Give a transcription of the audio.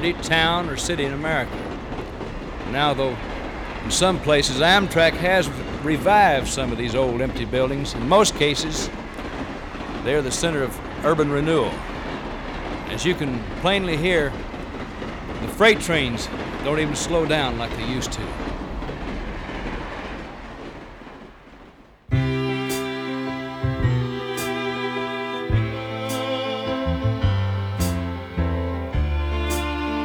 town or city in America. Now, though, in some places, Amtrak has revived some of these old empty buildings. In most cases, they're the center of urban renewal. As you can plainly hear, the freight trains don't even slow down like they used to.